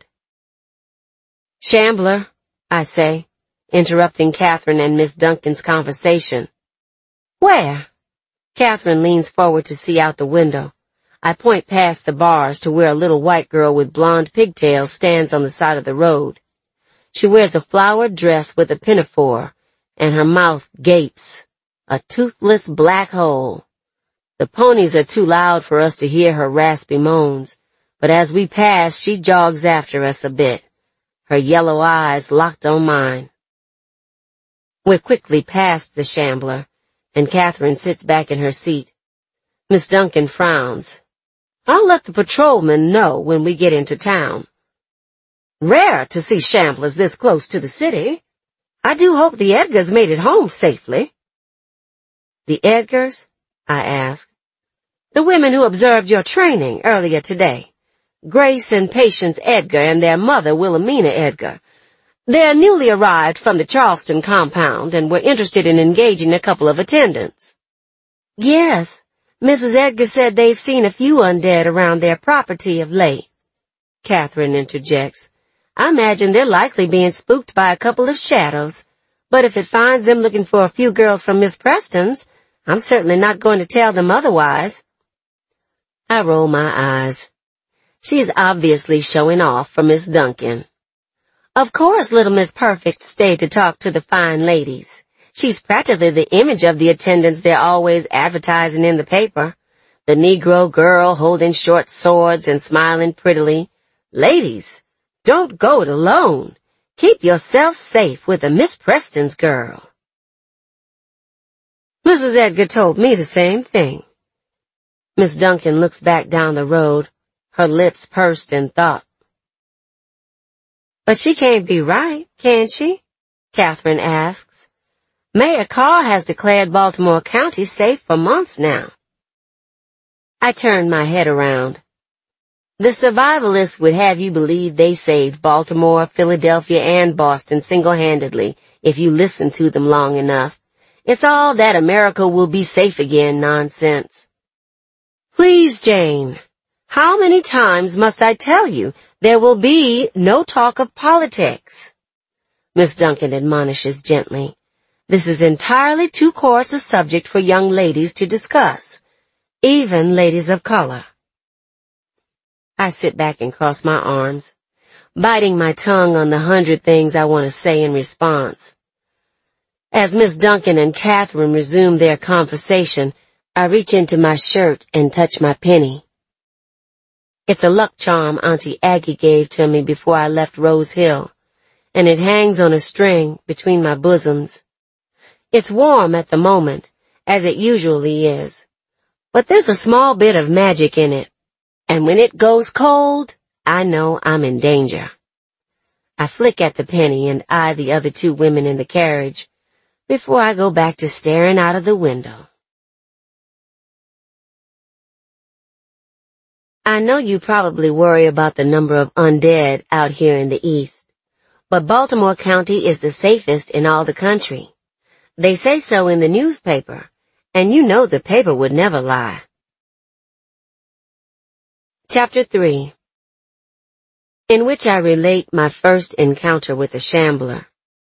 "Shambler," I say, interrupting Catherine and Miss Duncan's conversation. "Where?" Catherine leans forward to see out the window. I point past the bars to where a little white girl with blonde pigtails stands on the side of the road. She wears a flowered dress with a pinafore, and her mouth gapes, a toothless black hole. The ponies are too loud for us to hear her raspy moans, but as we pass, she jogs after us a bit, her yellow eyes locked on mine. We're quickly past the Shambler, and Catherine sits back in her seat. Miss Duncan frowns. "I'll let the patrolman know when we get into town." "Rare to see Shamblers this close to the city. I do hope the Edgars made it home safely." "The Edgars?" I asked. "The women who observed your training earlier today. Grace and Patience Edgar and their mother, Wilhelmina Edgar. They're newly arrived from the Charleston compound and were interested in engaging a couple of attendants." "Yes, Mrs. Edgar said they've seen a few undead around their property of late." Catherine interjects. "I imagine they're likely being spooked by a couple of shadows, but if it finds them looking for a few girls from Miss Preston's, I'm certainly not going to tell them otherwise." I roll my eyes. She's obviously showing off for Miss Duncan. Of course little Miss Perfect stayed to talk to the fine ladies. She's practically the image of the attendants they're always advertising in the paper. The Negro girl holding short swords and smiling prettily. "Ladies, don't go it alone. Keep yourself safe with a Miss Preston's girl." Mrs. Edgar told me the same thing. Miss Duncan looks back down the road, her lips pursed in thought. "But she can't be right, can she?" Catherine asks. "Mayor Carr has declared Baltimore County safe for months now." I turn my head around. The survivalists would have you believe they saved Baltimore, Philadelphia, and Boston single-handedly if you listen to them long enough. It's all that America will be safe again nonsense. "Please, Jane, how many times must I tell you there will be no talk of politics?" Miss Duncan admonishes gently. "This is entirely too coarse a subject for young ladies to discuss, even ladies of color." I sit back and cross my arms, biting my tongue on the 100 things I want to say in response. As Miss Duncan and Catherine resume their conversation, I reach into my shirt and touch my penny. It's a luck charm Auntie Aggie gave to me before I left Rose Hill, and it hangs on a string between my bosoms. It's warm at the moment, as it usually is, but there's a small bit of magic in it, and when it goes cold, I know I'm in danger. I flick at the penny and eye the other two women in the carriage before I go back to staring out of the window. I know you probably worry about the number of undead out here in the East, but Baltimore County is the safest in all the country. They say so in the newspaper, and you know the paper would never lie. Chapter 3, in which I relate my first encounter with a shambler.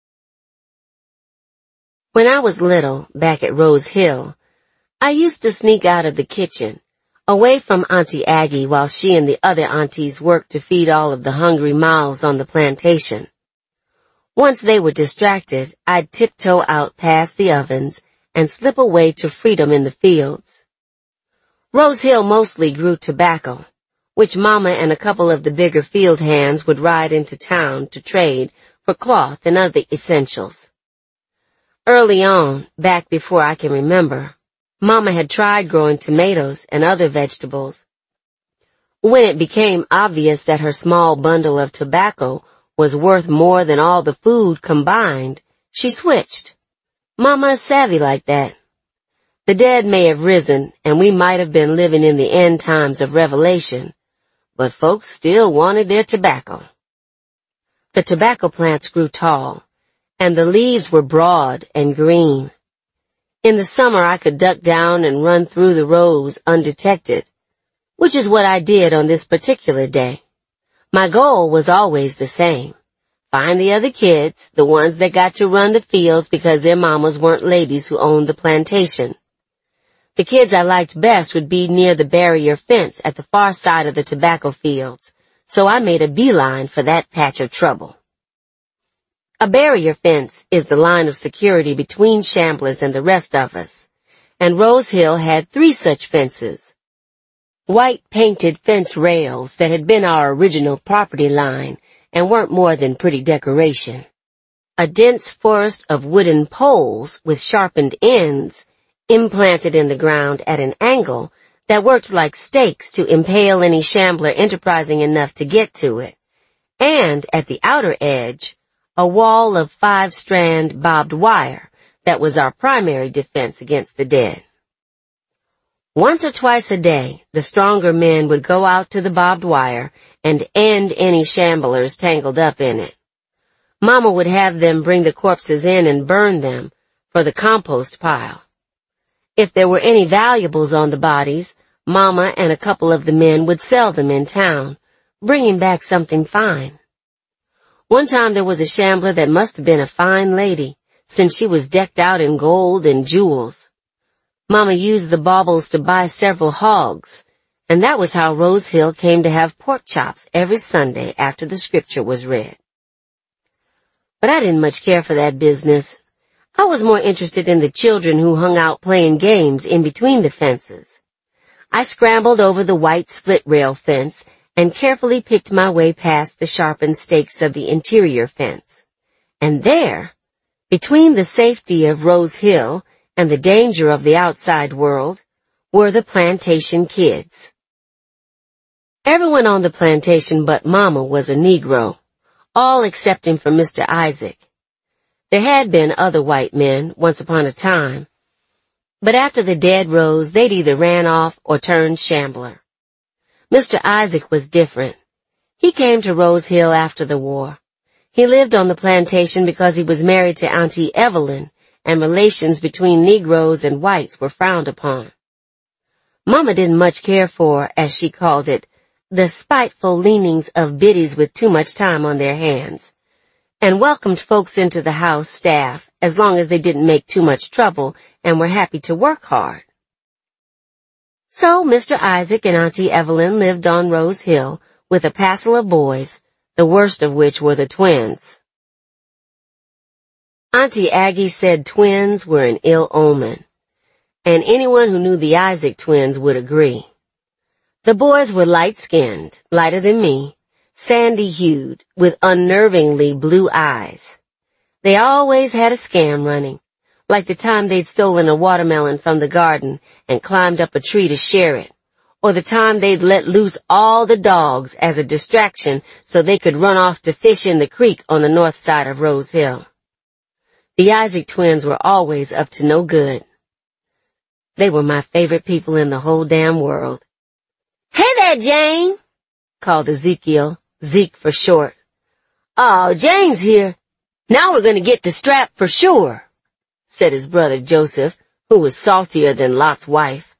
When I was little, back at Rose Hill, I used to sneak out of the kitchen, away from Auntie Aggie while she and the other aunties worked to feed all of the hungry mouths on the plantation. Once they were distracted, I'd tiptoe out past the ovens and slip away to freedom in the fields. Rose Hill mostly grew tobacco, which Mama and a couple of the bigger field hands would ride into town to trade for cloth and other essentials. Early on, back before I can remember, Mama had tried growing tomatoes and other vegetables. When it became obvious that her small bundle of tobacco was worth more than all the food combined, she switched. Mama is savvy like that. The dead may have risen, and we might have been living in the end times of Revelation, but folks still wanted their tobacco. The tobacco plants grew tall, and the leaves were broad and green. In the summer I could duck down and run through the rows undetected, which is what I did on this particular day. My goal was always the same. Find the other kids, the ones that got to run the fields because their mamas weren't ladies who owned the plantation. The kids I liked best would be near the barrier fence at the far side of the tobacco fields, so I made a beeline for that patch of trouble. A barrier fence is the line of security between shamblers and the rest of us, and Rose Hill had 3 such fences. White painted fence rails that had been our original property line and weren't more than pretty decoration. A dense forest of wooden poles with sharpened ends implanted in the ground at an angle that worked like stakes to impale any shambler enterprising enough to get to it, and at the outer edge, a wall of 5-strand barbed wire that was our primary defense against the dead. Once or twice a day, the stronger men would go out to the barbed wire and end any shamblers tangled up in it. Mama would have them bring the corpses in and burn them for the compost pile. If there were any valuables on the bodies, Mama and a couple of the men would sell them in town, bringing back something fine. One time there was a shambler that must have been a fine lady, since she was decked out in gold and jewels. Mama used the baubles to buy several hogs, and that was how Rose Hill came to have pork chops every Sunday after the scripture was read. But I didn't much care for that business. I was more interested in the children who hung out playing games in between the fences. I scrambled over the white split rail fence and carefully picked my way past the sharpened stakes of the interior fence. And there, between the safety of Rose Hill and the danger of the outside world, were the plantation kids. Everyone on the plantation but Mama was a Negro, all excepting for Mr. Isaac. There had been other white men once upon a time, but after the dead rose, they'd either ran off or turned shambler. Mr. Isaac was different. He came to Rose Hill after the war. He lived on the plantation because he was married to Auntie Evelyn, and relations between Negroes and whites were frowned upon. Mama didn't much care for, as she called it, the spiteful leanings of biddies with too much time on their hands, and welcomed folks into the house staff as long as they didn't make too much trouble and were happy to work hard. So Mr. Isaac and Auntie Evelyn lived on Rose Hill with a passel of boys, the worst of which were the twins. Auntie Aggie said twins were an ill omen, and anyone who knew the Isaac twins would agree. The boys were light-skinned, lighter than me, sandy-hued, with unnervingly blue eyes. They always had a scam running, like the time they'd stolen a watermelon from the garden and climbed up a tree to share it, or the time they'd let loose all the dogs as a distraction so they could run off to fish in the creek on the north side of Rose Hill. The Isaac twins were always up to no good. They were my favorite people in the whole damn world. Hey there, Jane, called Ezekiel, Zeke for short. Oh, Jane's here. Now we're gonna get the strap for sure, said his brother Joseph, who was saltier than Lot's wife.